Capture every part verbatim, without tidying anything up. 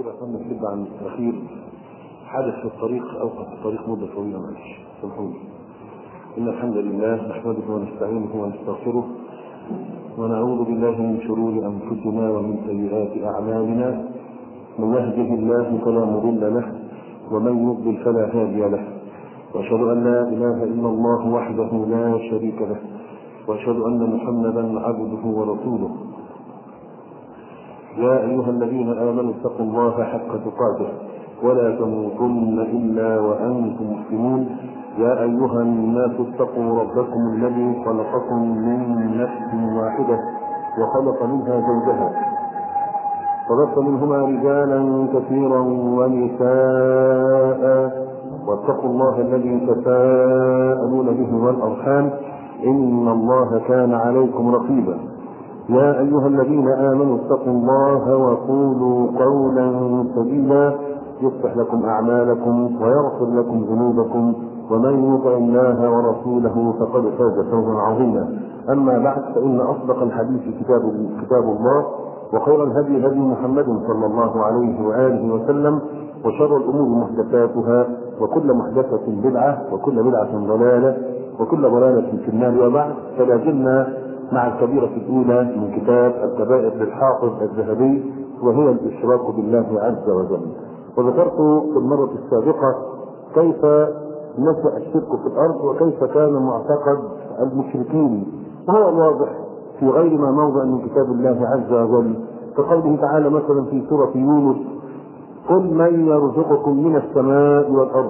كده كنا بنبدا عن الاخير حدث في الطريق اوقف الطريق مده طويله معلش سامحوني. ان الحمد لله نحمده ونستعينه ونستغفره ونعوذ بالله من شرور انفسنا ومن سيئات اعمالنا. من يهده الله فلا مضل له ومن يضلل فلا هادي له، واشهد ان لا اله الا الله وحده لا شريك له، واشهد ان محمدا عبده ورسوله. يا ايها الذين امنوا اتقوا الله حق تقاته ولا تموتن الا وانتم مسلمون. يا ايها الناس اتقوا ربكم الذي خلقكم من نفس واحده وخلق منها زوجها وبث منهما رجالا كثيرا ونساء، واتقوا الله الذي تساءلون به والارحام ان الله كان عليكم رقيبا. يا ايها الذين امنوا اتقوا الله وقولوا قولا سديدا يصلح لكم اعمالكم ويغفر لكم ذنوبكم، ومن يطع الله ورسوله فقد فاز فوزا عظيما. اما بعد، فان اصدق الحديث كتاب كتاب الله، وخير الهدي هدي محمد صلى الله عليه واله وسلم، وشر الامور محدثاتها، وكل محدثه بدعه، وكل بدعه ضلاله، وكل ضلاله في النار. وبعد، فلا زلنا مع الكبيرة الأولى من كتاب الكبائر للحافظ الذهبي، وهي الإشراك بالله عز وجل. وذكرت في المرة السابقة كيف نشأ الشرك في الأرض وكيف كان معتقد المشركين، وهو الواضح في غير ما موضع من كتاب الله عز وجل، كقوله تعالى مثلا في سورة يونس: قل من يرزقكم من السماء والأرض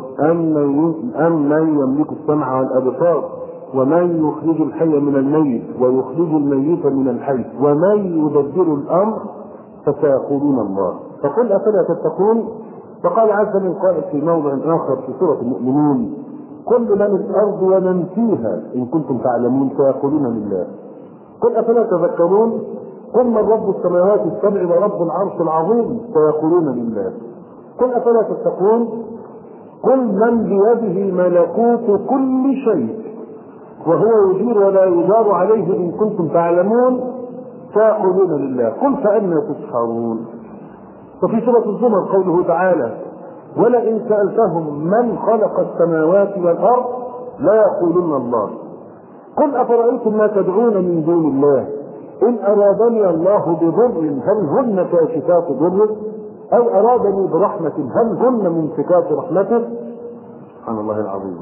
أم من يملك السمع والأبصار ومن يخرج الحي من الميت ويخرج الميت من الحي ومن يدبر الامر فسيقولون الله فقل افلا تتقون. فقال عز من قائل في موضع اخر في سوره المؤمنون: قل من الارض ومن فيها ان كنتم تعلمون سيقولون لله. قل افلا تذكرون. قل من رب السماوات السبع ورب العرش العظيم سيقولون لله. قل افلا تتقون. قل من بيده ملكوت كل شيء وهو يجير ولا يجار عليه إن كنتم تعلمون سيقولون لله. قل فأنى تسحرون. وفي سورة الزمر قوله تعالى: ولئن سألتهم من خلق السماوات والأرض لا يقولون الله. قل أفرأيتم ما تدعون من دون الله إن أرادني الله بضر هل هن كاشفات ضره أو أرادني برحمة هل هن ممسكات رحمته. سبحان الله العظيم.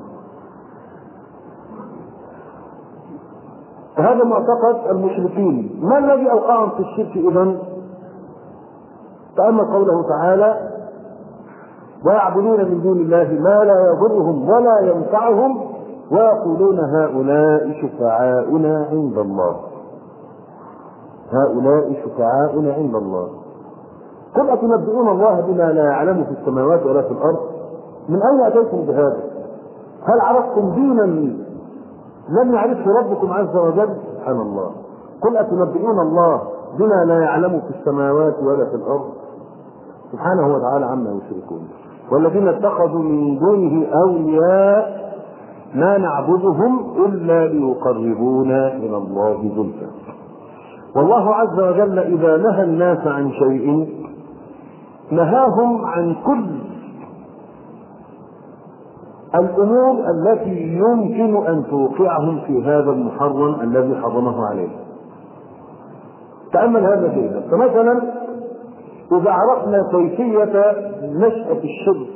فهذا معتقد المشركين. ما الذي اوقعهم في الشرك اذن؟ تأمل قوله تعالى: ويعبدون من دون الله ما لا يضرهم ولا ينفعهم ويقولون هؤلاء شفعاؤنا عند الله. هؤلاء شفعاؤنا عند الله. قل أتنبئون الله بما لا يعلم في السماوات ولا في الارض؟ من اين اتيتم بهذا؟ هل عرفتم دينا لم يعرفه ربكم عز وجل؟ سبحان الله. قل أتنبئون الله بما لا يعلم في السماوات ولا في الأرض سبحانه وتعالى عما يشركون. والذين اتخذوا من دونه أولياء ما نعبدهم إلا ليقربونا إلى الله زلفى. والله عز وجل إذا نهى الناس عن شيء نهاهم عن كل الأمور التي يمكن أن توقعهم في هذا المحرم الذي حرمه عليه. تأمل هذا جيدا. فمثلا إذا عرفنا كيفية نشأة الشرك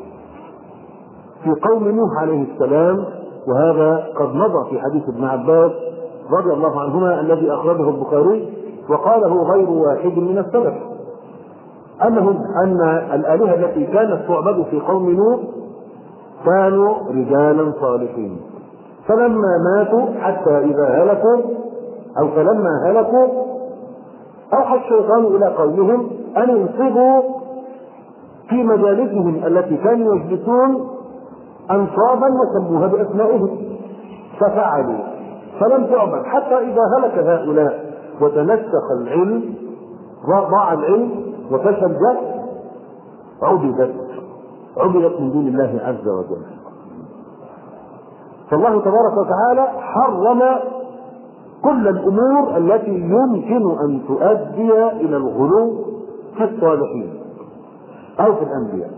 في قوم نوح عليه السلام، وهذا قد مضى في حديث ابن عباس رضي الله عنهما الذي أخرجه البخاري وقاله غير واحد من السلف، أنهم أن الآلهة التي كانت تعبد في قوم نوح كانوا رجالا صالحين، فلما ماتوا حتى إذا هلكوا أو فلما هلكوا أوحى الشيطان إلى قومهم أن ينصبوا في مجالسهم التي كانوا يجلسون أنصابا وسموها بأسمائهم، ففعلوا فلم تعبد حتى إذا هلك هؤلاء وتنسخ العلم ضاع العلم وفشل الجهل عبدت عبدت من دون الله عز وجل. فالله تبارك وتعالى حرم كل الامور التي يمكن ان تؤدي الى الغلو في الصالحين. أو في الأنبياء.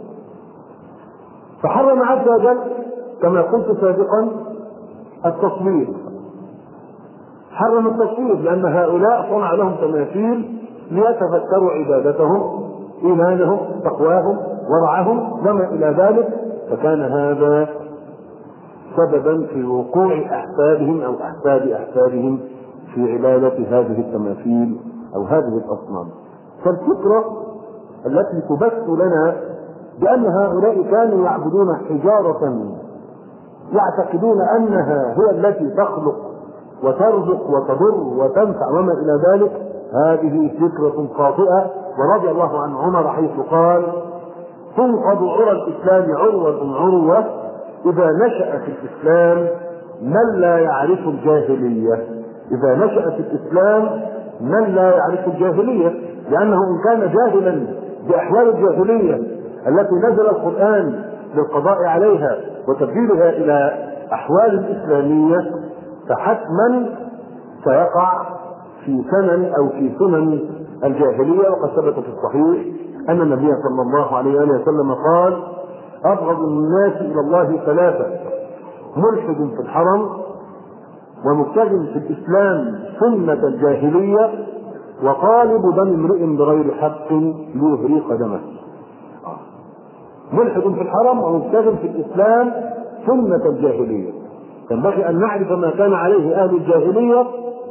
فحرم عز وجل كما قلت سابقا التصوير، حرم التصوير لأن هؤلاء صنع لهم تماثيل ليتفكروا عبادتهم، إيمانهم، تقواهم، ورعهم وما إلى ذلك، فكان هذا سببا في وقوع أحفادهم أو أحفاد أحفادهم في عبادة هذه التماثيل أو هذه الأصنام. فالفكرة التي تبث لنا بأن هؤلاء كانوا يعبدون حجارة يعتقدون أنها هي التي تخلق وترزق وتضر وتنفع وما إلى ذلك، هذه فكرة خاطئة. ورضي الله عن عمر حيث قال: تنقض عرى الإسلام عروة عروة إذا نشأ في الإسلام من لا يعرف الجاهلية. إذا نشأ في الإسلام من لا يعرف الجاهلية، لأنه إن كان جاهلا بأحوال الجاهلية التي نزل القرآن للقضاء عليها وتبديلها إلى أحوال الإسلامية فحتما سيقع في سنن أو في سنن الجاهلية. وقد ثبت في الصحيح أن النبي صلى الله عليه وسلم قال: أبغض الناس إلى الله ثلاثة: ملحد في الحرم، ومبتغ في الإسلام سنة الجاهلية، وطالب دم امرئ بغير حق ليهريق دمه. ملحد في الحرم ومبتغ في الإسلام سنة الجاهلية. ينبغي أن نعرف ما كان عليه أهل الجاهلية،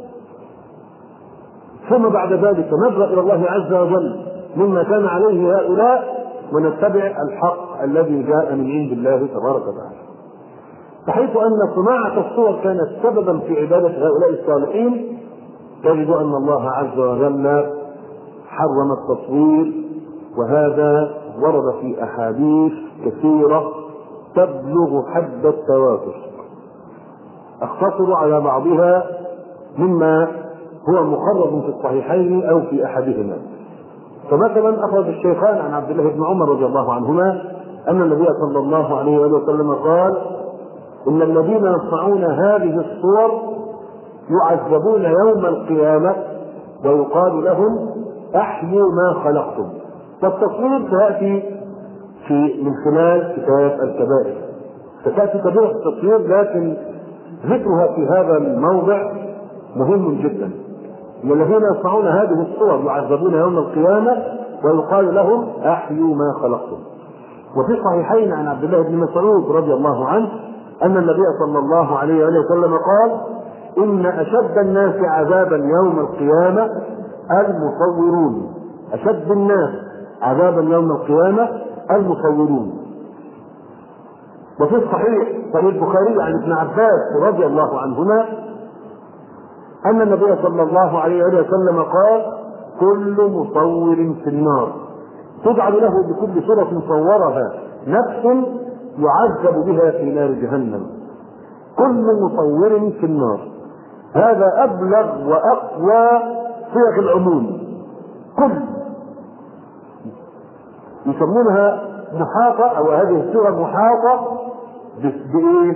ثم بعد ذلك نرجع إلى الله عز وجل مما كان عليه هؤلاء ونتبع الحق الذي جاء من عند الله تبارك وتعالى. بحيث أن صناعة الصور كانت سببا في عبادة هؤلاء الصالحين، تجد أن الله عز وجل حرم التصوير، وهذا ورد في أحاديث كثيرة تبلغ حد التواتر. أختصر على بعضها مما هو مخرج في الصحيحين أو في أحدهما. فمثلا أخرج الشيخان عن عبد الله بن عمر رضي الله عنهما أن النبي صلى الله عليه وسلم قال: إن الذين يصنعون هذه الصور يعذبون يوم القيامة ويقال لهم: أحيوا ما خلقتم. والتصوير تأتي في من خلال كتاب الكبائر، فتأتي كبيرة التصوير، لكن ذكرها في هذا الموضع مهم جدا. والذين يصنعون هذه الصور يعذبون يوم القيامة ويقال لهم: أحيوا ما خلقتم. وفي الصحيحين عن عبد الله بن مسعود رضي الله عنه أن النبي صلى الله عليه وسلم قال: إن أشد الناس عذابا يوم القيامة المصورون. أشد الناس عذابا يوم القيامة المصورون. وفي الصحيح صحيح البخاري عن ابن عباس رضي الله عنهما أن النبي صلى الله عليه وسلم قال: كل مصور في النار، تجعل له بكل صورة صورها نفس يعذب بها في نار جهنم. كل مصور في النار، هذا أبلغ وأقوى صيغ العموم. كل يسمونها محاطة، أو هذه الصيغة محاطة بإيه؟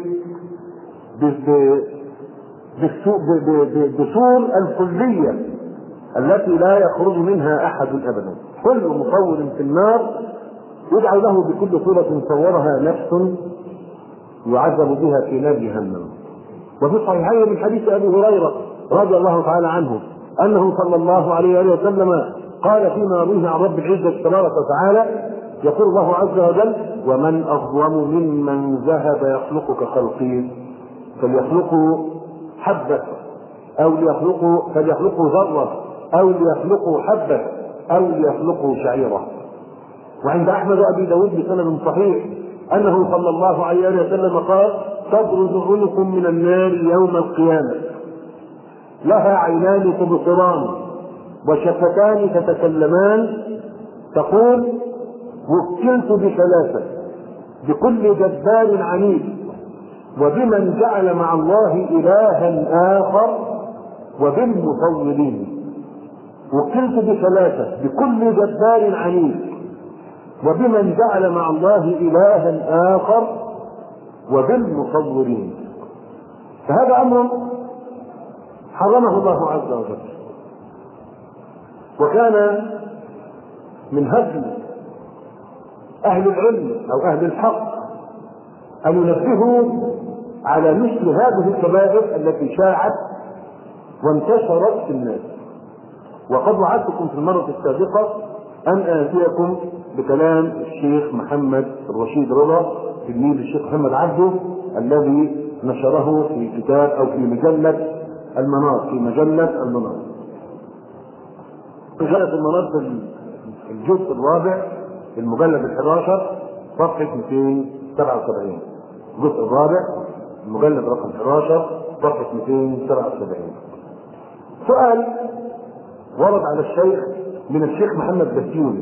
بصور الكلية التي لا يخرج منها أحد أبدا. كل مصور في النار يدعى له بكل صورة صورها نفس يعذب بها في نار جهنم. وفي الصحيحين من حديث أبي هريرة رضي الله تعالى عنه أنه صلى الله عليه وسلم قال فيما روي عن رب العزة تبارك وتعالى: يقول الله عز وجل: ومن أظلم ممن ذهب يخلق كخلقي، فليخلقوا حبة أو ليخلقوا فليخلقوا ذرة أو ليخلقوا حبة أو ليخلقوا شعيرة. وعند أحمد وأبي داود بسند صحيح أنه صلى الله عليه وسلم قال: تبرز عنق من النار يوم القيامة لها عينان تبصران وشفتان تتكلمان، تقول: وكلت بثلاثة: بكل جبار عنيد، وبمن جعل مع الله إلها آخر، وبالمصورين. وكلت بثلاثة: بكل جبار عنيد، وبمن جعل مع الله إلها آخر، وبالمصورين. فهذا أمر حرمه الله عز وجل. وكان من هدي أهل العلم أو أهل الحق أن ينبهوا على مثل هذه الكبائر التي شاعت وانتشرت في الناس. وقد وعدتكم في المرة السابقة أن آتيكم بكلام الشيخ محمد الرشيد رضا تلميذ الشيخ محمد عبده الذي نشره في كتاب أو في مجلة المنار، في مجلة المنار. مجلة المنار في الجزء الرابع المجلد الحادي عشر صفحة مئتين وسبعة وسبعين. الجزء الرابع المجلد رقم احد عشر صفحة مئتين وسبعة وسبعين. سؤال ورد على الشيخ من الشيخ محمد بسيوني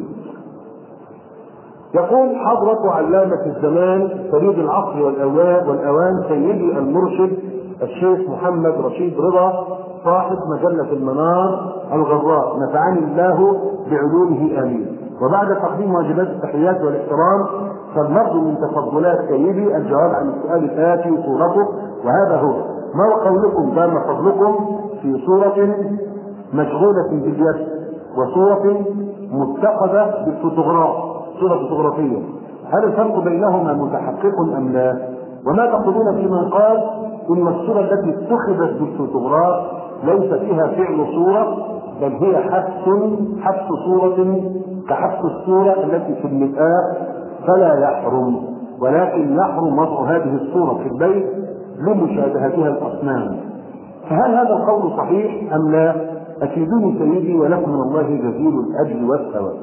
يقول: حضرة علامة الزمان فريد العصر والأوان سيدي المرشد الشيخ محمد رشيد رضا صاحب مجلة المنار الغراء، نفعني الله بعلومه آمين. وبعد تقديم واجبات التحيات والاحترام فلنرجو من تفضلات سيدي الجواب عن السؤال الآتي صورته، وهذا هو: ما هو قولكم دام فضلكم في صورة مشغولة باليد وصورة متخذة بالفوتوغراف، صورة فوتوغرافية، هل الفرق بينهما متحقق أم لا؟ وما تقولون في من قال إن الصورة التي اتخذت بالفوتوغراف ليس فيها فعل صورة بل هي حبس حبس صورة كحبس الصورة التي في المرآة فلا يحرم، ولكن يحرم وضع هذه الصورة في البيت لمشابهتها الأصنام، فهل هذا القول صحيح أم لا؟ أفيدوني سيدي ولكم من الله جزيل الأجر والثواب.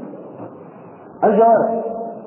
الجواب: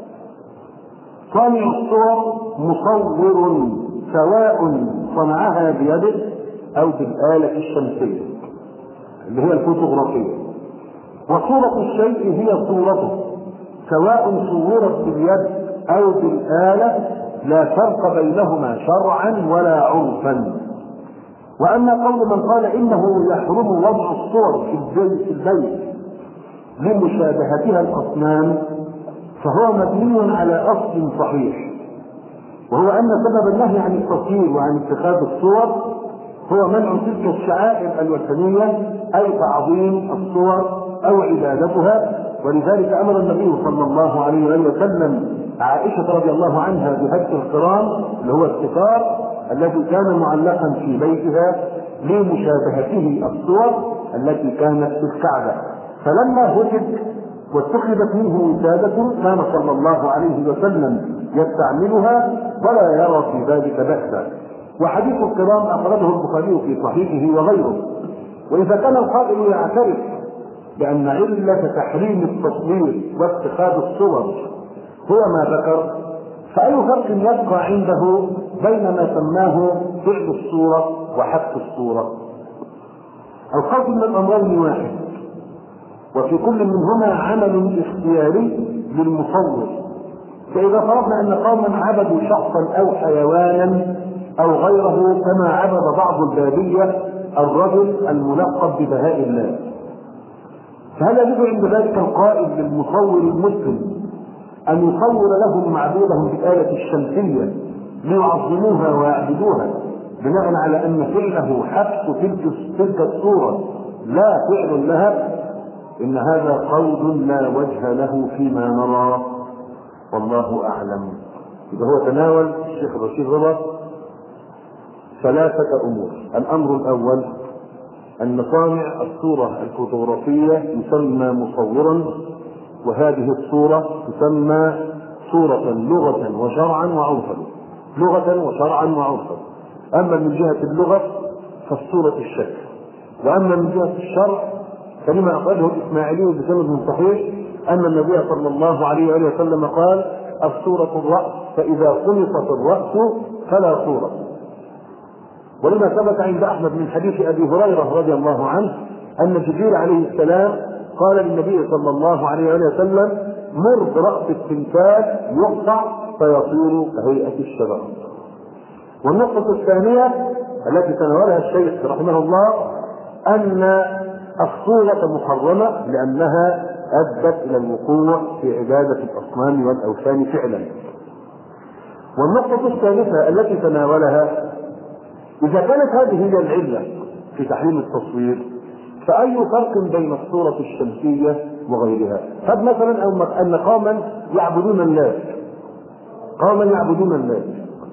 صانع الصور مصور سواء صنعها بيده أو بالآلة الشمسية اللي هي الفوتوغرافية، وصورة الشيء هي صورته سواء صورت باليد أو بالآلة، لا فرق بينهما شرعا ولا عرفا. وأما قول من قال إنه يحرم وضع الصور في البيت لمشابهتها الأصنام فهو مبني على أصل صحيح، وهو أن سبب النهي عن التصوير وعن اتخاذ الصور هو منع تلك الشعائر الوثنية أي تعظيم الصور أو عبادتها. ولذلك أمر النبي صلى الله عليه وسلم عائشة رضي الله عنها بهتك القران اللي هو الستار الذي كان معلقا في بيتها لمشابهته الصور التي كانت في الكعبة، فلما هتك واتخذت منه وسادة كان صلى الله عليه وسلم يستعملها ولا يرى في ذلك بأسا. وحديث القران أخرجه البخاري في صحيحه وغيره. وإذا كان القائل يعترف بأن علة تحريم التصوير واتخاذ الصور هو ما ذكر، فأي فرق يبقى عنده بين ما سماه فعل الصورة وحبس الصورة؟ الخوف من الأمرين واحد، وفي كل منهما عمل اختياري للمصور. فإذا فرضنا أن قوما عبدوا شخصا أو حيوانا أو غيره كما عبد بعض البادية الرجل الملقب ببهاء الله، فهل يجب عند ذلك القائل للمصور المسلم أن يصور لهم معبودهم بالآلة الشمسية ليعظموها ويعبدوها بناء على أن فعله حبس تلك الصورة لا فعل لها؟ إن هذا قول لا وجه له فيما نرى، والله أعلم. إذا هو تناول الشيخ رشيد رضا ثلاثة أمور. الأمر الأول أن صانع الصورة الفوتوغرافية يسمى مصورا، وهذه الصورة تسمى صورة لغة وشرعا وعرفا، لغة وشرعا وعرفا. أما من جهة اللغة فالصورة الشكل، وأما من جهة الشرع فلما أخرجه الإسماعيلي بسند صحيح أن النبي صلى الله عليه وسلم قال: الصورة الرأس، فإذا قمصت الرأس فلا صورة. ولما ثبت عند أحمد من حديث أبي هريرة رضي الله عنه أن جبريل عليه السلام قال للنبي صلى الله عليه وسلم: مر برأس التمثال يقطع فيصير كهيئة الشجرة. والنقطة الثانية التي تناولها الشيخ رحمه الله أن الصورة محرمة لأنها أدت إلى الوقوع في عبادة الأصنام والأوثان فعلا. والنقطة الثالثة التي تناولها: إذا كانت هذه هي العلة في تحريم التصوير فأي فرق بين الصورة الشمسية وغيرها. طب مثلا أو أن قوما يعبدون اللات، قوما يعبدون اللات،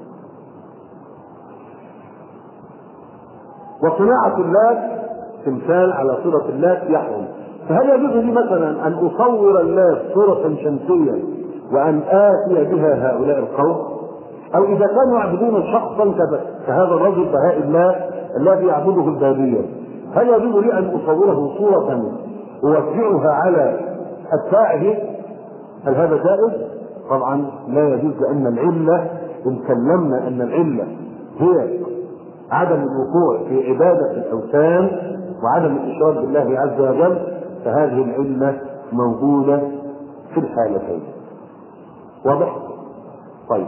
وصناعة اللات تمثال على صورة اللات يحرم، فهل يجوز لي مثلا أن أصور اللات صورة شمسية وأن آتي بها هؤلاء القوم؟ أو إذا كانوا يعبدون شخصا كهذا الرجل بهاء الله الذي يعبده البادية، هل يجوز لي أن أصوره صورة أوزعها على أتباعه؟ هل هذا جائز؟ طبعا لا يجوز، لأن العلة إن سلمنا أن العلة هي عدم الوقوع في عبادة الأوثان وعدم الإشراك بالله عز وجل، فهذه العلة موجودة في الحالتين. واضح؟ طيب،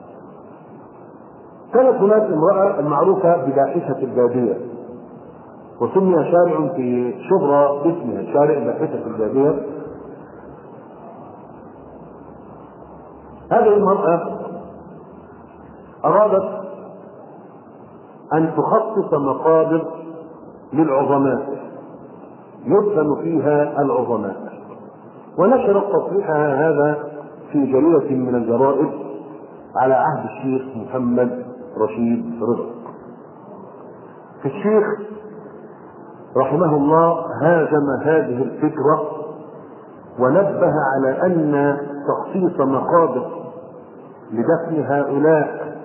كانت هناك امرأة المعروفة بباحثة البادية، وسمي شارع في شبرا باسمها شارع باحثة البادية. هذه المرأة أرادت أن تخصص مقابر للعظماء يدفن فيها العظماء، ونشرت تصريحها هذا في جريدة من الجرائد على عهد الشيخ محمد رشيد رضا. الشيخ رحمه الله هاجم هذه الفكرة ونبه على أن تخصيص مقابر لدفن هؤلاء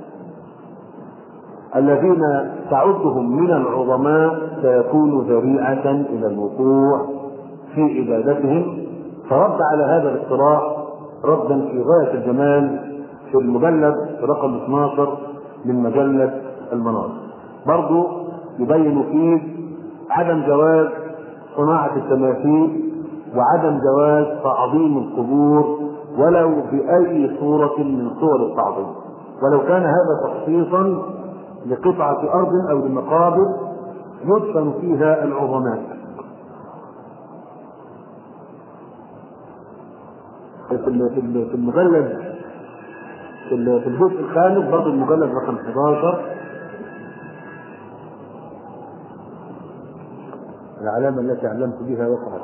الذين تعدهم من العظماء سيكون ذريعة إلى الوقوع في عبادتهم، فرد على هذا الاقتراح ردا في غاية الجمال في المجلد رقم اثني عشر من مجلة المنار. برضو يبين فيه عدم جواز صناعة التماثيل وعدم جواز تعظيم القبور ولو بأي صورة من صور التعظيم، ولو كان هذا تخصيصا لقطعة أرض أو لمقابر يدفن فيها العظماء. في المجلد في الجزء الخامس برضه المجلد رقم احد عشر العلامة التي علمت بها وقعت.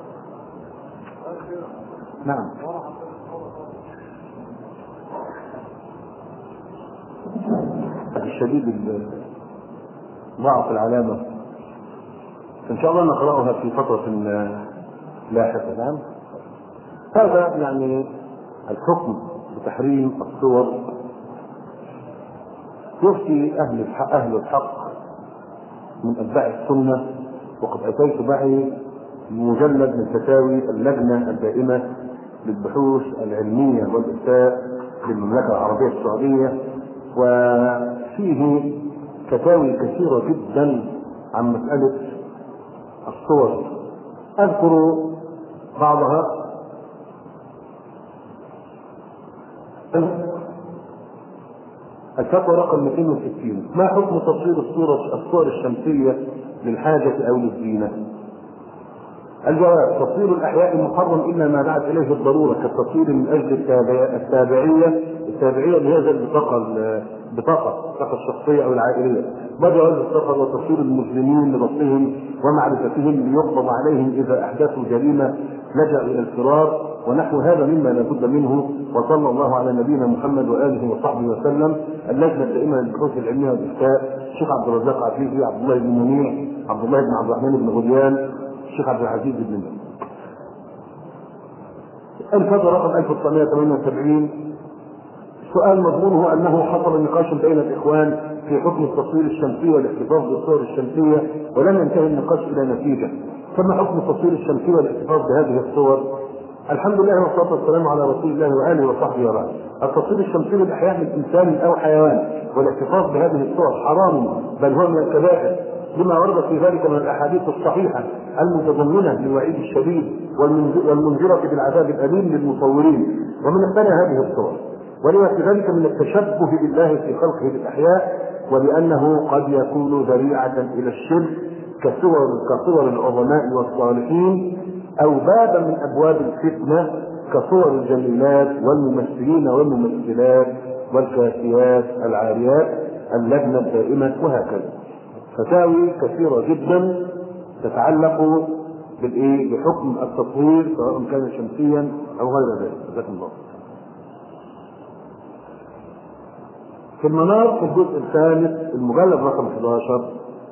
نعم. الشديد ضعف العلامة، إن شاء الله نقرأها في فترة لاحقة. نعم. هذا يعني الحكم بتحريم الصور. يفتي أهل الحق, أهل الحق من أتباع السنة، وقد أتيت معي مجلد من فتاوي اللجنة الدائمة للبحوث العلمية والإفتاء للمملكة العربية السعودية، وفيه فتاوي كثيرة جدا عن مسألة الصور. أذكر بعضها. الفتوى رقم مئتين وستين: ما حكم تصوير الصورة الصور الشمسية للحاجة أو للزينة؟ الجواب: تصوير الأحياء محرم إلا ما دعت إليه الضرورة، كالتصوير من أجل التابعية التابعية لهذا البطاقة البطاقة البطاقة الشخصية أو العائلية، وجواز السفر وتصوير المسلمين لبطهم ومعرفتهم ليقبض عليهم إذا أحدثوا جريمة لجأوا إلى الفرار ونحو هذا مما لا بد منه. وصلى الله على نبينا محمد وآله وصحبه وسلم. اللجنة الدائمة للبحوث العلمية والإفتاء: الشيخ عبد الرزاق عفيفي، عبد الله بن منيع، عبد الله بن عبد الرحمن بن غديان، الشيخ عبد العزيز بن باز. الفتوى رقم ألف وتسعمائة وثمانية وسبعين. السؤال مضمونه أنه حصل نقاش بين الإخوان في حكم التصوير الشمسي والاحتفاظ بالصور الشمسية ولم ينتهي النقاش إلى نتيجة، فما حكم التصوير الشمسي والاحتفاظ بهذه الصور؟ الحمد لله والصلاة والسلام على رسول الله وآله وصحبه وبعد. التصوير الشمسي للأحياء من إنسان أو حيوان والاحتفاظ بهذه الصور حرام، بل هو من الكبائر، لما ورد في ذلك من الأحاديث الصحيحة المتضمنة للوعيد الشديد والمنذرة بالعذاب الأليم للمصورين ومن الثاني هذه الصور، ولما في ذلك من التشبه بالله في خلقه للأحياء، ولأنه قد يكون ذريعة إلى الشرك كصور كصور العظماء والصالحين، أو بابا من أبواب الفتنة كصور الجميلات والممثلين والممثلات والكاسيات العاريات. اللجنة الدائمة وهكذا. فتاوي كثيرة جدا تتعلق بالايه؟ بحكم التطهير سواء كان شمسيا او غير ذلك. جزاكم الله. في المنار في الجزء الثالث المجلد رقم احد عشر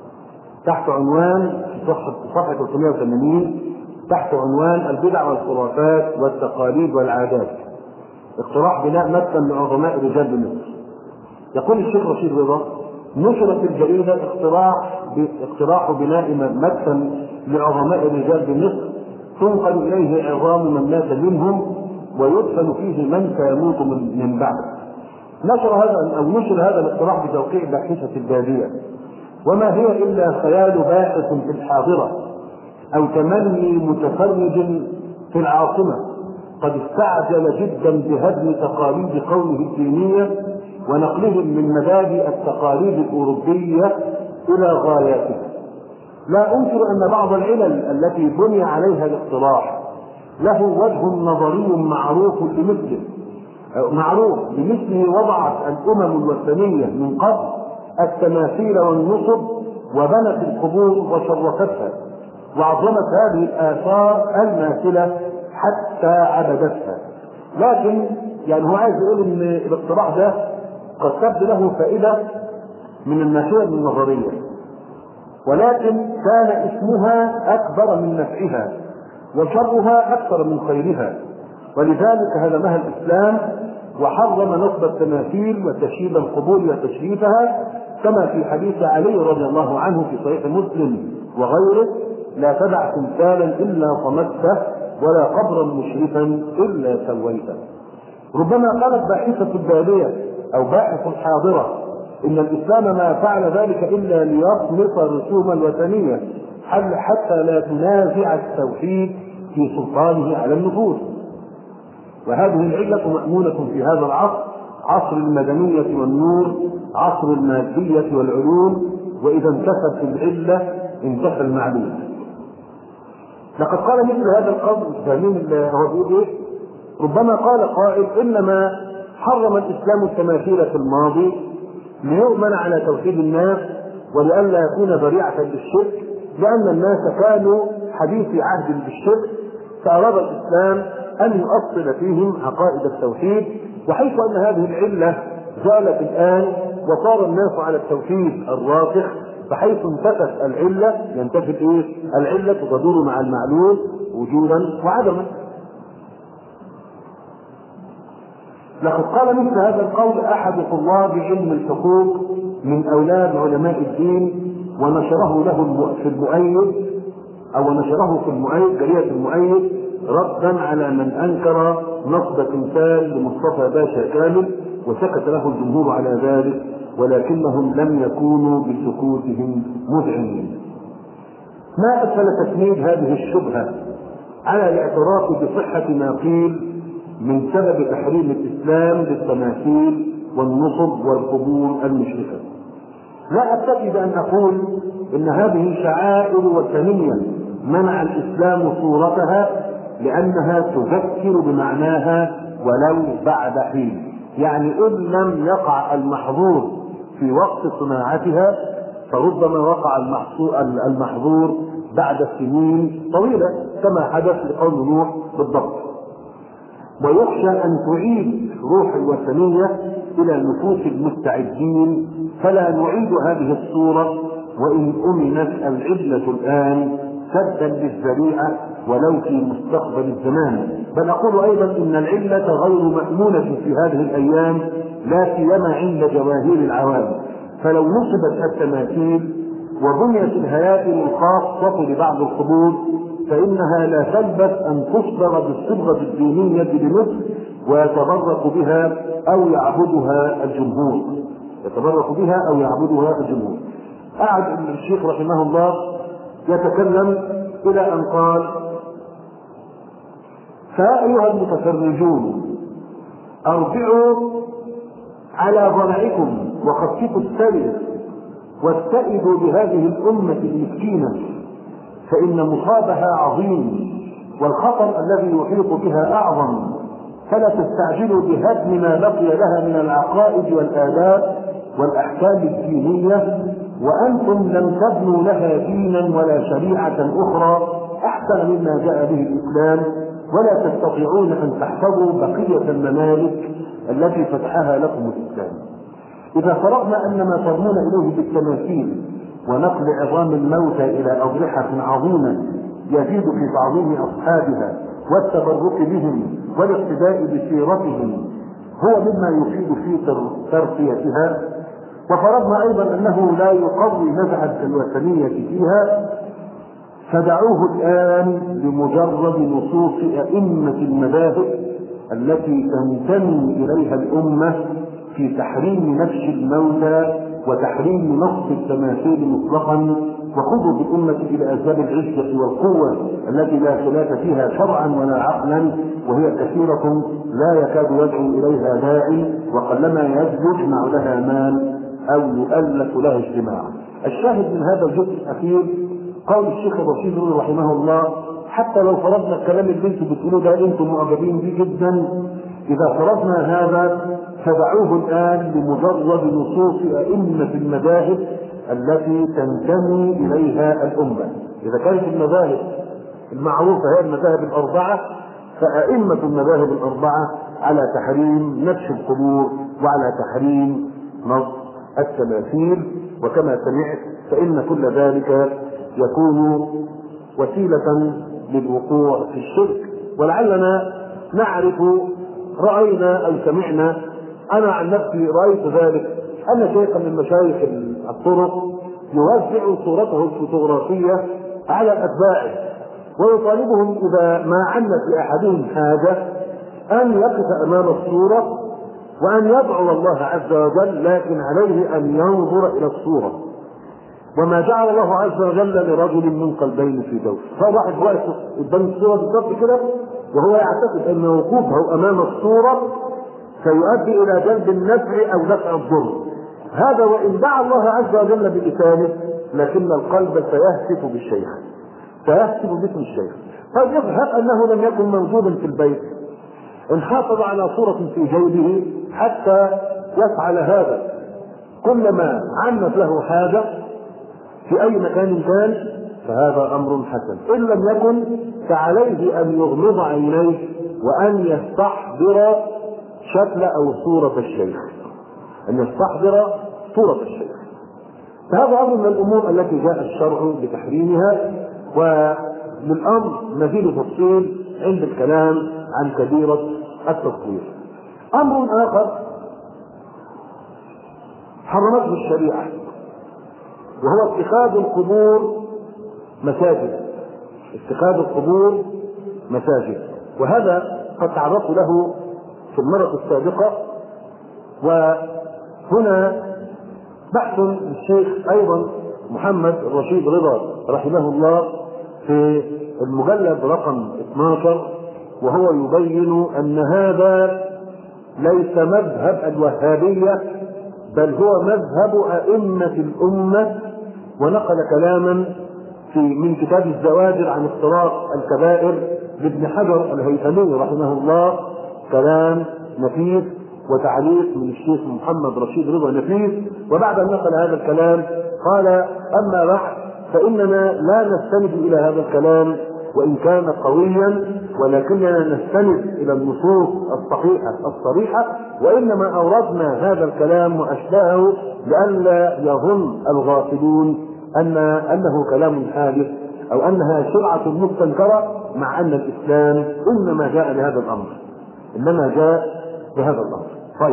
تحت عنوان في صفحه صفحه ثلاثمائة وثمانين تحت عنوان البدع والخرافات والتقاليد والعادات، اقتراح بناء مسكن لعظماء رجال بمصر. يقول الشيخ رشيد رضا: نشرت الجريده اقتراح اقتراح بناء مسكن لعظماء رجال بمصر تنقل اليه عظام من مات منهم ويدفن فيه من سيموت من بعده. نشر هذا او نشر هذا الاقتراح بتوقيع باحثه الباديه، وما هي الا خيال باحث في الحاضره او تمني متفرج في العاصمه قد استعجل جدا بهدم تقاليد قومه الدينيه ونقلهم من مبادئ التقاليد الاوروبيه الى غاياتها. لا انكر ان بعض العلل التي بني عليها الاقتراح له وجه نظري معروف بمثله معروف بمثله وضعت الامم الوثنيه من قبل التماثيل والنصب وبنت القبور وشرفتها وعظمت هذه الاثار الماثله حتى عبدتها. لكن يعني هو عايز يقول ان الاقتراح ده قد تبدو له فائده من الناحيه النظريه، ولكن كان اسمها اكبر من نفعها وشرها اكثر من خيرها، ولذلك هدمها الاسلام وحرم نصب التماثيل وتشييد القبور وتشريفها، كما في حديث علي رضي الله عنه في صحيح مسلم وغيره: لا تدع تمثالا الا طمسته ولا قبرا مشرفا الا سويته. ربما قالت باحثه الباديه او باحث الحاضره ان الاسلام ما فعل ذلك الا ليطمس الرسوم الوثنيه حتى لا تنازع التوحيد في سلطانه على النفوس. وهذه العلة مأمونة في هذا العصر، عصر المدنية والنور، عصر المادية والعلوم، وإذا انتفت العلة انتفى المعلوم. لقد قال مثل هذا القول فاهمين هو بيقول ايه؟ ربما قال قائل: انما حرم الاسلام التماثيل في الماضي ليؤمن على توحيد الناس ولئلا يكون ذريعة للشرك، لأن الناس كانوا حديثي عهد بالشرك، فأراد الإسلام أن يؤصل فيهم عقائد التوحيد. وحيث أن هذه العلة زالت الآن وصار الناس على التوحيد الراسخ، فحيث انتفت العلة ينتفت إيه؟ العلة تدور مع المعلوم وجودا وعدما. لقد قال مثل هذا القول أحد طلاب علم الحقوق من أولاد علماء الدين، ونشره له في المؤيد أو نشره في المؤيد جريدة المؤيد ردا على من أنكر نصب تمثال لمصطفى باشا كامل، وسكت له الجمهور على ذلك، ولكنهم لم يكونوا بسكوتهم مذعنين. ما أسهل تسميد هذه الشبهة على الاعتراف بصحة ما قيل من سبب تحريم الإسلام للتماثيل والنصب والقبور المشركة. لا أكتفي بأن أقول إن هذه شعائر وثنية منع الإسلام صورتها لأنها تذكر بمعناها ولو بعد حين، يعني إن لم يقع المحظور في وقت صناعتها فربما وقع المحظور بعد سنين طويلة كما حدث لقوم نوح بالضبط. ويخشى أن تعيد روح الوثنية إلى نفوس المستعدين، فلا نعيد هذه الصورة وإن أمنت العلة الآن سدا للذريعة ولو في مستقبل الزمان. بل أقول أيضا إن العلة غير مأمونة في هذه الأيام، لا سيما عند جماهير العوام. فلو نصبت التماثيل وبنيت الهياكل الخاصة لبعض القبور فإنها لا تلبث أن تصدر بالصبغة الدينية بمصر ويتبرك بها أو يعبدها الجمهور يتبرك بها أو يعبدها الجمهور. قعد الشيخ رحمه الله يتكلم إلى أن قال: فيا أيها المتفرجون أرجعوا على ضلعكم وخففوا السير واستئذوا بهذه الأمة المسكينة، فإن مصابها عظيم والخطر الذي يحيط بها أعظم، فلا تستعجلوا بهدم ما بقي لها من العقائد والآداب والأحكام الدينية وأنتم لم تبنوا لها دينا ولا شريعة أخرى أحسن مما جاء به الإسلام، ولا تستطيعون أن تحفظوا بقية الممالك التي فتحها لكم الإسلام. إذا فرضنا أن ما ترمون إليه بالتماثيل ونقل عظام الموتى إلى أضرحة عظيمة يزيد في تعظيم أصحابها والتبرك بهم والاقتداء بسيرتهم هو مما يفيد في ترقيتها، وفرضنا أيضا أنه لا يقوي نزعة الوثنية فيها، فدعوه الآن لمجرد نصوص أئمة المذاهب التي تنتمي إليها الأمة في تحريم نفش الموتى وتحريم نصب التماثيل مطلقا، وخذوا بالأمة إلى أسباب العزة والقوة التي لا خلاف فيها شرعا ولا عقلا، وهي كثيرة لا يكاد يدعو إليها داعي، وقلما يجمع لها مال أو يؤلف لها اجتماع. الشاهد من هذا الجزء الأخير قول الشيخ الرشيد رحمه الله: حتى لو فرضنا الكلام اللي انتم بتقولوه ده انتم معجبين به جدا، اذا فرضنا هذا فدعوه الان لمجرد نصوص ائمه المذاهب التي تنتمي اليها الامه. اذا كانت المذاهب المعروفه هي المذاهب الاربعه، فائمه المذاهب الاربعه على تحريم نفش القبور وعلى تحريم نصب التماثيل، وكما سمعت فان كل ذلك يكون وسيلة للوقوع في الشرك. ولعلنا نعرف، رأينا أو سمعنا، أنا عن نفسي رأيت ذلك، أن شيخا من مشايخ الطرق يوزع صورته الفوتوغرافية على أتباعه ويطالبهم إذا ما عنت لأحدهم حاجة أن يقف أمام الصورة وأن يدعو الله عز وجل، لكن عليه أن ينظر إلى الصورة. وما جعل الله عز وجل لرجل من قلبين في جوفه. فواحد واقف قدام الصوره بالضبط كده وهو يعتقد ان وقوفه امام الصوره سيؤدي الى جلب النفع او دفع الضر. هذا وان دعا الله عز وجل بلسانه، لكن القلب سيهتف بالشيخ، سيهتف باسم الشيخ. طيب يظهر انه لم يكن موجودا في البيت، ان حافظ على صوره في جيبه حتى يفعل هذا كلما عنت له حاجه في أي مكان كان، فهذا أمر حسن. إن لم يكن فعليه أن يغمض عينيه وأن يستحضر شكل أو صورة الشيخ، أن يستحضر صورة الشيخ. فهذا أمر من الأمور التي جاء الشرع بتحريمها. وللأمر مزيد تفصيل عند الكلام عن كبيرة التصوير. أمر آخر حرمته الشريعة، وهو اتخاذ القبور مساجد، اتخاذ القبور مساجد. وهذا قد تعرضت له في المرة السابقة، وهنا بحث الشيخ أيضا محمد الرشيد رضا رحمه الله في المجلد رقم اثناشر، وهو يبين أن هذا ليس مذهب الوهابية، بل هو مذهب أئمة الأمة. ونقل كلاما في من كتاب الزواجر عن افتراق الكبائر لابن حجر الهيثمي رحمه الله، كلام نفيس وتعليق من الشيخ محمد رشيد رضا نفيس. وبعد أن نقل هذا الكلام قال: أما بعد فإننا لا نستند إلى هذا الكلام وإن كان قويا، ولكننا نستند إلى النصوص الصحيحة الصريحة، وإنما أوردنا هذا الكلام وأشباهه لئلا يظن الغافلون أن أنه كلام حادث أو أنها شرعة مستنكرة، مع أن الإسلام إنما جاء لهذا الأمر، إنما جاء لهذا الأمر. طيب،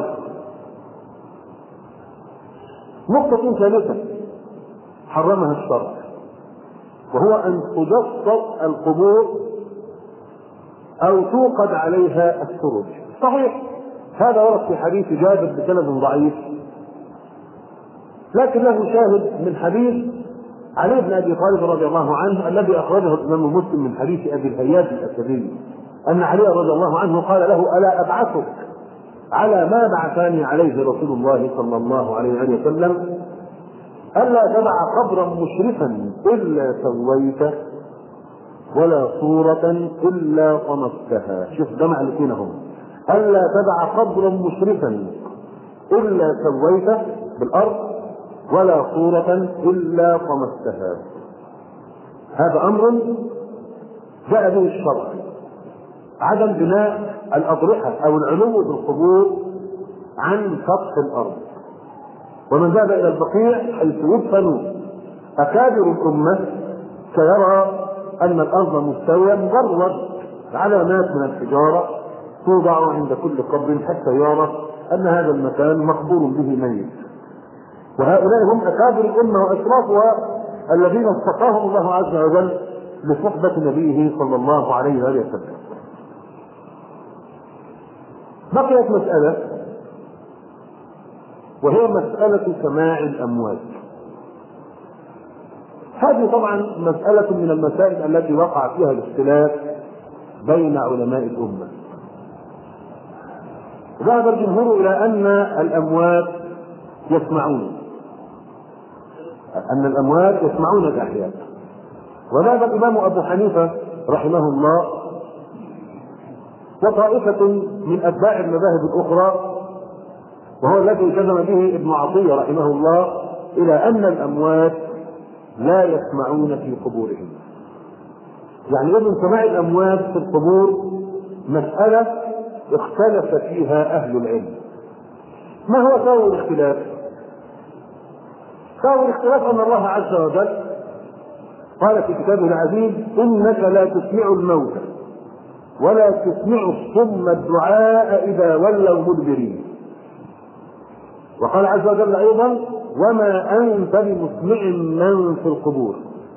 نقطة ثالثة حرمها الشرع، وهو أن تجسد القبور أو توقد عليها السرج. صحيح هذا ورد في حديث جابر بسند ضعيف، لكن له شاهد من حديث علي بن أبي طالب رضي الله عنه الذي أخرجه الإمام مسلم من حديث أبي الهياج الأسدي، أن علي رضي الله عنه قال له: ألا أبعثك على ما بعثني عليه رسول الله صلى الله عليه وسلم، ألا تدع قبرا مشرفا إلا سويته ولا صورة إلا طمستها. شوف جمع الاثنين، ألا تدع قبرا مشرفا إلا سويته بالأرض ولا صورة إلا طمستها. هذا أمر جاء به الشرع عدم بناء الأضرحة أو العلو بالقبور عن سطح الأرض. ومن ذهب إلى البقيع حيث يدفن أكابر الأمة سيرى أن الأرض مستوية، مجرد علامات من الحجارة توضع عند كل قبر حتى يرى أن هذا المكان مقبور به ميت. وهؤلاء هم أكابر الأمة وأشرافها الذين اصطفاهم الله عز وجل لصحبة نبيه صلى الله عليه وآله وسلم. بقيت مسألة، وهي مسألة سماع الأموات. هذه طبعا مسألة من المسائل التي وقع فيها الاختلاف بين علماء الأمة. ذهب الجمهور إلى أن الأموات يسمعون أن الأموات يسمعون الأحياء، وذهب الإمام أبو حنيفة رحمه الله وطائفة من أتباع المذاهب الأخرى، وهو الذي جزم به ابن عطية رحمه الله، إلى أن الأموات لا يسمعون في قبورهم. يعني إذن سماع الأموات في القبور مسألة اختلف فيها أهل العلم. ما هو سبب الاختلاف؟ سبب الاختلاف أن الله عز وجل قال في كتابه العزيز: إنك لا تسمع الموتى ولا تسمع الصم الدعاء إذا ولوا مدبرين. وقال عز وجل أيضا: وما أنت بمسمع من في القبور.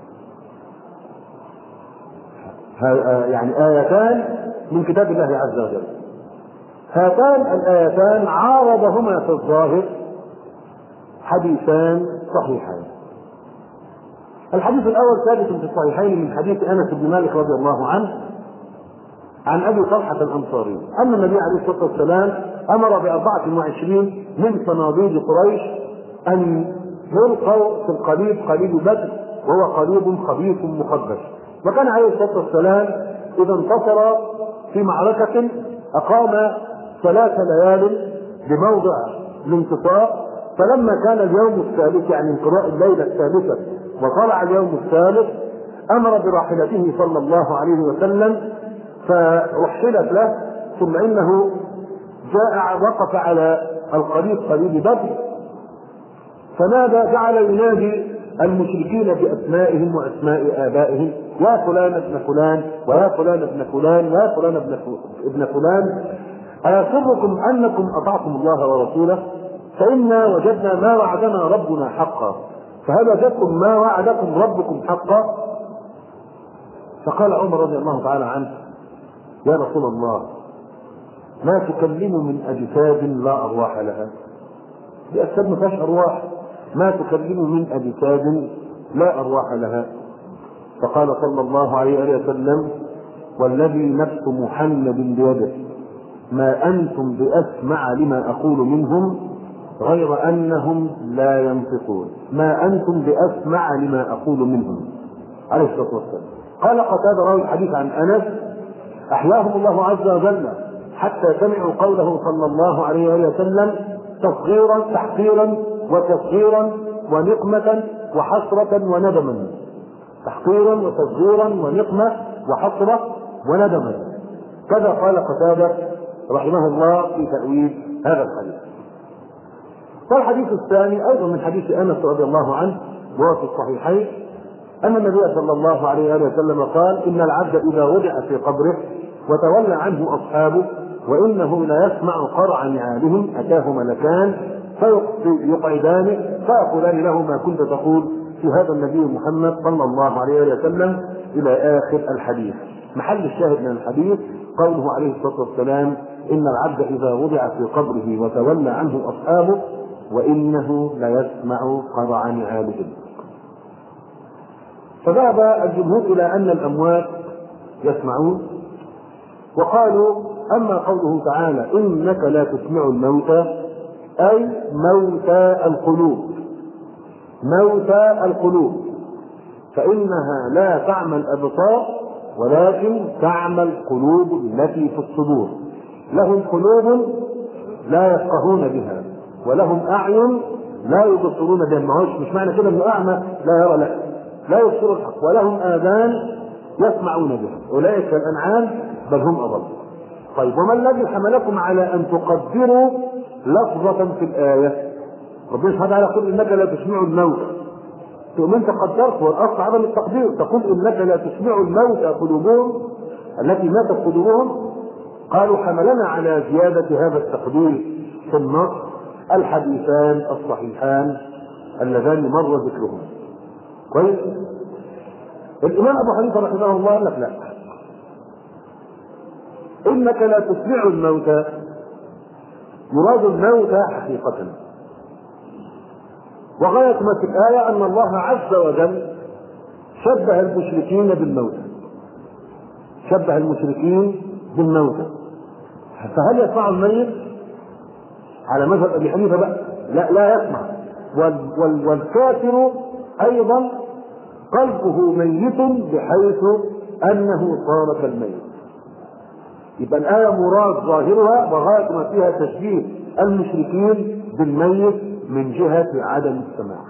يعني آيتان من كتاب الله عز وجل. هاتان الآيتان عارضهما في الظاهر حديثان صحيحان. الحديث الأول ثابت في الصحيحين من حديث أنس بن مالك رضي الله عنه عن أبي طلحة الأنصاري أن النبي عليه الصلاة والسلام أمر بأربعة وعشرين من صناديد قريش أن يلقوا في القليب، قليب بدر، وهو قليب خبيث مخبث. وكان عليه الصلاة والسلام إذا انتصر في معركة أقام ثلاث ليال بموضع الانتصار، فلما كان اليوم الثالث يعني انقضاء الليلة الثالثة وطلع اليوم الثالث أمر براحلته صلى الله عليه وسلم فرحلت له، ثم إنه جاء وقف على القليب قليب بدر فنادى، جعل ينادي المشركين بأسمائهم وأسماء آبائهم: يا فلان ابن فلان ويا فلان ابن فلان ويا فلان ابن فلان، أيسركم أنكم أطعتم الله ورسوله؟ فإنا وجدنا ما وعدنا ربنا حقا، فهل وجدتم ما وعدكم ربكم حقا؟ فقال عمر رضي الله تعالى عنه: يا رسول الله، ما تكلم من أجساد لا أرواح لها؟ دي أجساد ما فيهاش أرواح، ما تكلم من أجساد لا أرواح لها؟ فقال صلى الله عليه وسلم: والذي نفس محمد بيده ما أنتم بأسمع لما أقول منهم غير أنهم لا ينطقون. ما أنتم بأسمع لما أقول منهم عليه الصلاة والسلام. قال قتادة راوي الحديث عن أنس: أحياهم الله عز وجل حتى سمعوا قوله صلى الله عليه وسلم تصغيرا تحقيرا وتصغيرا ونقمة وحسرة وندما. تحقيرا وتصغيرا ونقمة وحسرة وندما. كذا قال قتادة رحمه الله في تأويل هذا الحديث. والحديث الثاني أيضا من حديث أنس رضي الله عنه وهو في الصحيحين أن النبي صلى الله عليه وسلم قال: إن العبد إذا وضع في قبره وتولى عنه أصحابه وإنه لا يسمع قرع نعالهم أتاه ملكان فيقعدانه فيقولان له: ما كنت تقول في هذا النبي محمد صلى الله عليه وسلم، إلى آخر الحديث. محل الشاهد من الحديث قوله عليه الصلاة والسلام: إن العبد إذا وضع في قبره وتولى عنه أصحابه وإنه لا يسمع قرع نعالهم. فذهب الجمهور إلى أن الأموات يسمعون، وقالوا: أما قوله تعالى إنك لا تسمع الموتى أي موتى القلوب، موتى القلوب، فإنها لا تعمى الأبصار ولكن تعمى القلوب التي في الصدور. لهم قلوب لا يفقهون بها ولهم أعين لا يبصرون بها. مش معنى كده انه أعمى لا يرى، لا لا يبصر الحق. ولهم آذان يسمعون بها، أولئك الأنعام بل هم أضل. طيب وما الذي حملكم على أن تقدروا لفظة في الآية؟ ربنا سبحانه وتعالى يقول إنك لا تسمع الموتى، تقوم أنت قدرت، والأصل عدم التقدير، تقول إنك لا تسمع الموتى قلوبهم التي ماتت قلوبهم. قالوا حملنا على زيادة هذا التقدير في النص الحديثان الصحيحان اللذان مر ذكرهم. كويس؟ الإمام أبو حنيفة رحمه الله قال لك لا، إنك لا تسمع الموتى يراد الموتى حقيقة، وغاية ما في الآية أن الله عز وجل شبه المشركين بالموتى، شبه المشركين بالموتى. فهل يسمع الميت؟ على مذهب أبي حنيفة بقى لا لا يسمع، وال وال والكافر أيضا قلبه ميت بحيث أنه صار كالميت. يبقى الآية مراد ظاهرها وغاية ما فيها تشبيه المشركين بالميت من جهة عدم السماع.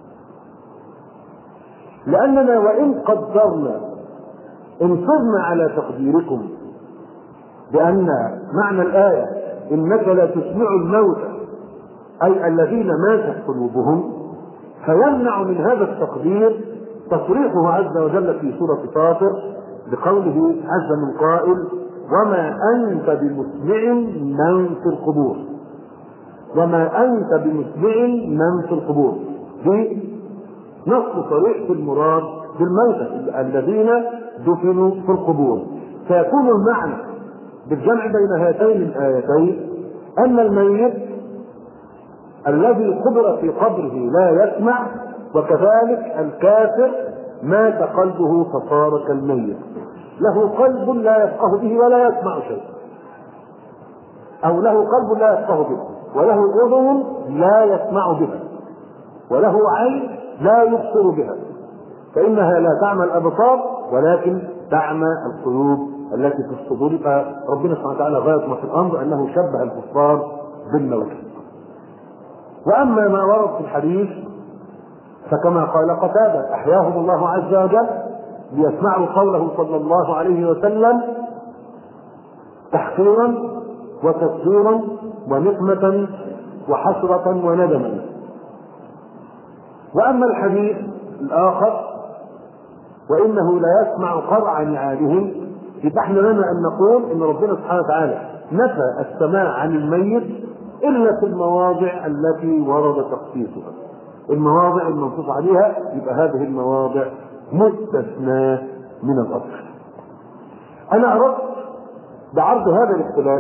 لأننا وإن قدرنا انصرنا على تقديركم بأن معنى الآية إنك لا تسمع الموتى أي الذين ماتت قلوبهم، فيمنع من هذا التقدير تصريحه عز وجل في سورة فاطر بقوله عز من قائل وما أنت بمسمع من في القبور، وما أنت بمسمع من في القبور، دي نص صريح في المراد بالموتى الذين دفنوا في القبور. فيكون المعنى بالجمع بين هاتين الآيتين أن الميت الذي قبر في قبره لا يسمع، وكذلك الكافر مات قلبه فصار كالميت، له قلب لا يفقه به ولا يسمع شيء، أو له قلب لا يفقه به، وله أذن لا يسمع بها، وله عين لا يبصر بها، فإنها لا تعمى الأبصار ولكن تعمى القلوب التي في الصدور. فربنا سبحانه وتعالى غاية ما في الأمر أنه شبه الكفار بالموت. وأما ما ورد في الحديث فكما قال قتادة أحياهم الله عز وجل ليسمعوا قوله صلى الله عليه وسلم تحقيرا وتكبيرا ونقمة وحسرة وندما. وأما الحديث الآخر وإنه لا يسمع قرع نعالهم، فنحن لنا أن نقول إن ربنا سبحانه وتعالى نفى السماع عن الميت إلا في المواضع التي ورد تخصيصها، المواضع المنصوص عليها، يبقى هذه المواضع مستثناة من الأصل. أنا أردت بعرض هذا الاختلاف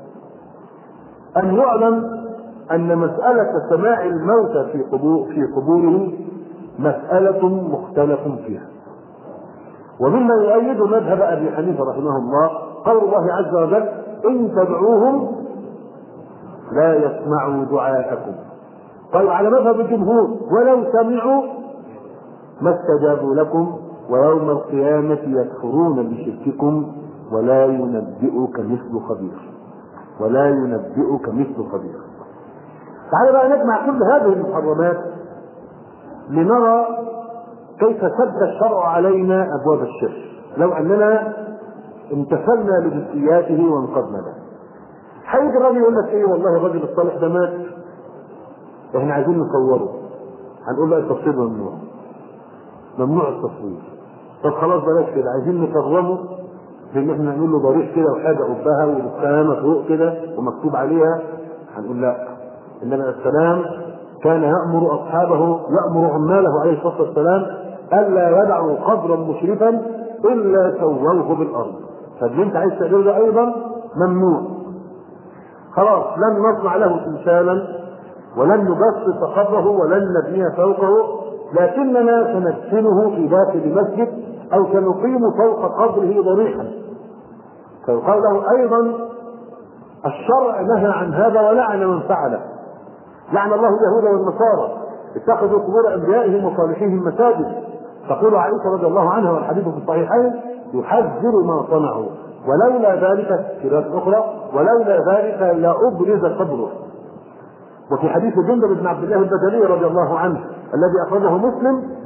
أن يعلم أن مسألة سماع الموتى في قبور في قبورهم مسألة مختلف فيها. ومما يؤيد مذهب أبي حنيفة رحمه الله قول الله عز وجل إن تدعوهم لا يسمعوا دعاءكم. طيب على مذهب الجمهور ولو سمعوا ما استجابوا لكم ويوم القيامة يكفرون بشرككم ولا ينبئك مثل خبير، ولا ينبئك مثل خبير. تعالى بقى نجمع كل هذه المحرمات لنرى كيف سد الشرع علينا أبواب الشرك لو أننا امتثلنا لجزئياته وانقذنا له. هيجي الراجل يقول لك ايه والله الراجل الصالح ده مات احنا عايزين نصوره، هنقول له التصوير ممنوع، ممنوع التصوير. طب خلاص بلاش كده، عايزين نكرمه بان احنا نعمل له ضريح كده وحاجه قبها ورسامه فوق كده ومكتوب عليها، هنقول لا. النبي عليه السلام كان يأمر أصحابه يأمر عماله عليه الصلاة والسلام ألا يدعوا قبرا مشرفا إلا سووه بالأرض. فاللي أنت عايز تعمله أيضا ممنوع. خلاص لن نصنع له تمثالا ولن نبسط قبره ولن نبني فوقه، لكننا سندفنه في داخل مسجد أو سنقيم فوق قبره ضريحا. فيقال له أيضا الشرع نهى عن هذا ولعن من فعله. لعن الله اليهود والنصارى اتخذوا قبور انبيائهم وصالحيهم مساجد. تقول عائشه رضي الله عنها والحديث في الصحيحين يحذر ما صنعوا ولولا ذلك في رواية اخرى ولولا ذلك لابرز قبره. وفي حديث جندب بن عبد الله البجلي رضي الله عنه الذي اخرجه مسلم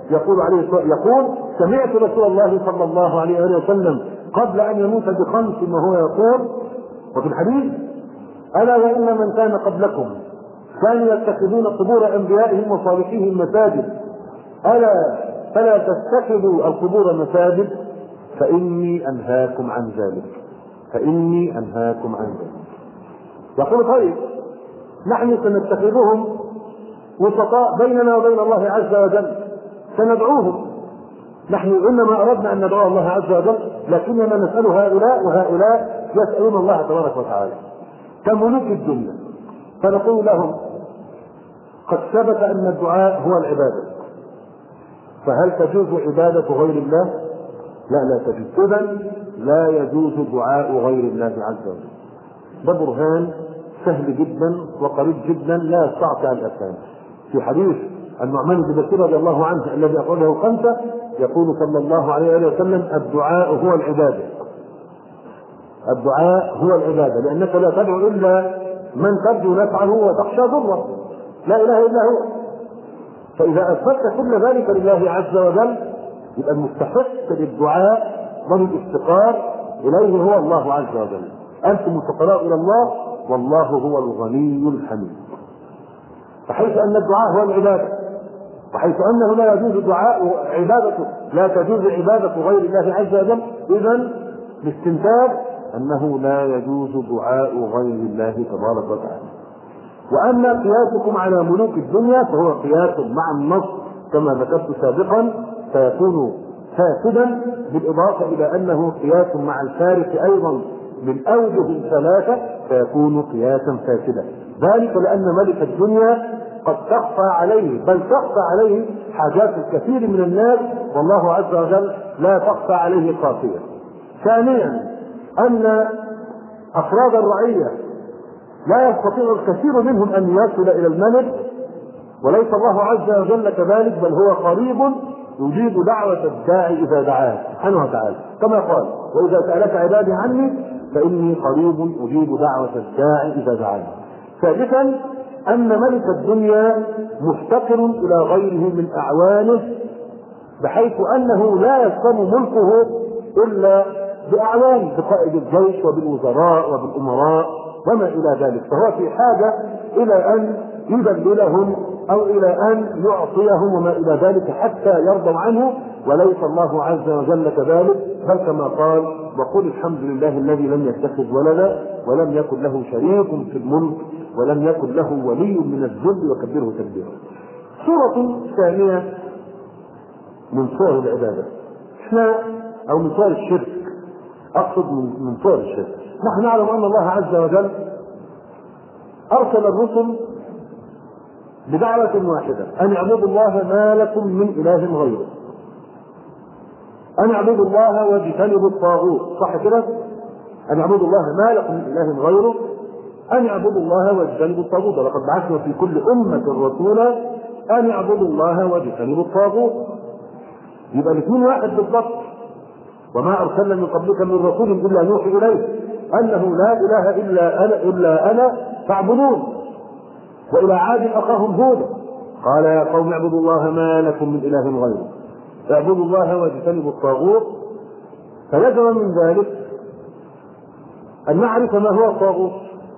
يقول عليه الصلاة يقول سمعت رسول الله صلى الله عليه وسلم قبل أن يموت بخمس وهو يقول، وفي الحديث: ألا وإن من كان قبلكم كانوا يتخذون قبور أنبيائهم وصالحيهم مساجد، ألا فلا تتخذوا القبور مساجد فإني أنهاكم عن ذلك فإني أنهاكم عن ذلك. يقول: طيب نحن سنتخذهم وسطاء بيننا وبين الله عز وجل، سندعوهم، نحن إنما أردنا أن ندعو الله عز وجل، لكننا نسأل هؤلاء وهؤلاء يسألون الله تبارك وتعالى كملوك الدنيا، فنقول لهم: قد ثبت أن الدعاء هو العبادة، فهل تجوز عبادة غير الله؟ لا لا تجوز. إذن لا يجوز دعاء غير الله عز وجل. ده برهان سهل جدا وقريب جدا لا يستطيع الأفهام. في حديث النعمان بن بشير رضي الله عنه الذي أخرجه خمسة يقول صلى الله عليه وسلم: الدعاء هو العبادة. الدعاء هو العبادة، لأنك لا تدعو إلا من ترجو نفعه وتخشى ضره، لا إله إلا هو. فإذا أثبتت كل ذلك لله عز وجل يبقى المستحق للدعاء وللافتقار إليه هو الله عز وجل. أنتم الفقراء إلى الله والله هو الغني الحميد. فحيث أن الدعاء هو العبادة، وحيث أنه لا يجوز دعاء عبادته لا تجوز عبادة غير الله عز وجل، إذن باستنتاج أنه لا يجوز دعاء غير الله تبارك وتعالى. وأما قياسكم على ملوك الدنيا فهو قياس مع النص كما ذكرت سابقا، فيكون فاسدا، بالإضافة إلى أنه قياس مع الفارق أيضا من أوجه ثلاثة فيكون قياسا فاسدا. ذلك لأن ملك الدنيا قد تخفى عليه، بل تخفى عليه حاجات الكثير من الناس، والله عز وجل لا تخفى عليه خافية. ثانيا أن أفراد الرعية لا يستطيع الكثير منهم أن يصل إلى الملك، وليس الله عز وجل كذلك، بل هو قريب يجيب دعوة الداعي إذا دعاه سبحانه وتعالى، كما قال: وإذا سألك عبادي عني فإني قريب أجيب دعوة الداعي إذا دعاني. ثالثا أن ملك الدنيا مفتقر إلى غيره من أعوانه، بحيث أنه لا يسكن ملكه إلا بأعوان، بقائد الجيش وبالوزراء وبالأمراء وما إلى ذلك، فهو في حاجة إلى أن يذللهم أو إلى أن يعطيهم وما إلى ذلك حتى يرضوا عنه، وليس الله عز وجل كذلك، بل كما قال: وقل الحمد لله الذي لم يتخذ ولدا ولم يكن له شريك في الملك ولم يكن له ولي من الذل وكبره تكبيرا. سورة ثانية من صور العبادة احنا أو من صور الشرك، أقصد من صور الشرك. نحن نعلم أن الله عز وجل أرسل الرسل بدعوة واحدة: أن اعبدوا الله ما لكم من إله غيره، أن اعبدوا الله واجتنبوا الطاغوت، صح كده؟ أن اعبدوا الله ما لكم من إله غيره، أن اعبدوا الله واجتنبوا الطاغوت، ولقد بعثنا في كل أمة رسولا أن اعبدوا الله واجتنبوا الطاغوت. يبقى الاثنين واحد بالضبط. وما أرسلنا من قبلك من رسول إلا نوحي إليه أنه لا إله إلا أنا إلا أنا فاعبدون. وإلى عاد أخاهم هودا قال: يا قوم اعبدوا الله ما لكم من إله غيره، اعبدوا الله واجتنبوا الطاغوت. فلزم من ذلك أن نعرف ما هو الطاغوت.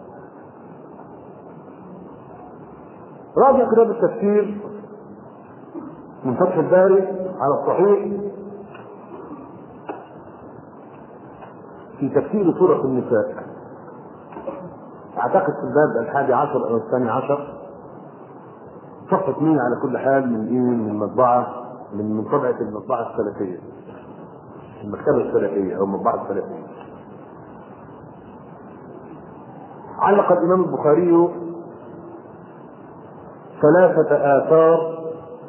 راجع كتاب التفسير من فتح الباري على الصحيح في تفسير سورة النساء، أعتقد في الباب الحادي عشر أو الثاني عشر، صفحة مين على كل حال، من إيه؟ من المطبعة، من من طبعة المطبعة السلفية، المكتبة السلفية أو المطبعة السلفية. علق الإمام البخاري ثلاثة آثار: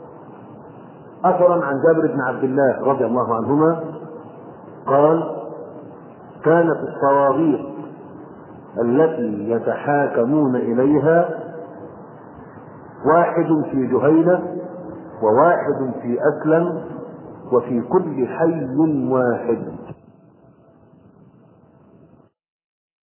أثرا عن جابر بن عبد الله رضي الله عنهما قال: كانت الصواريخ التي يتحاكمون إليها واحد في جهينة وواحد في أسلم وفي كل حي واحد.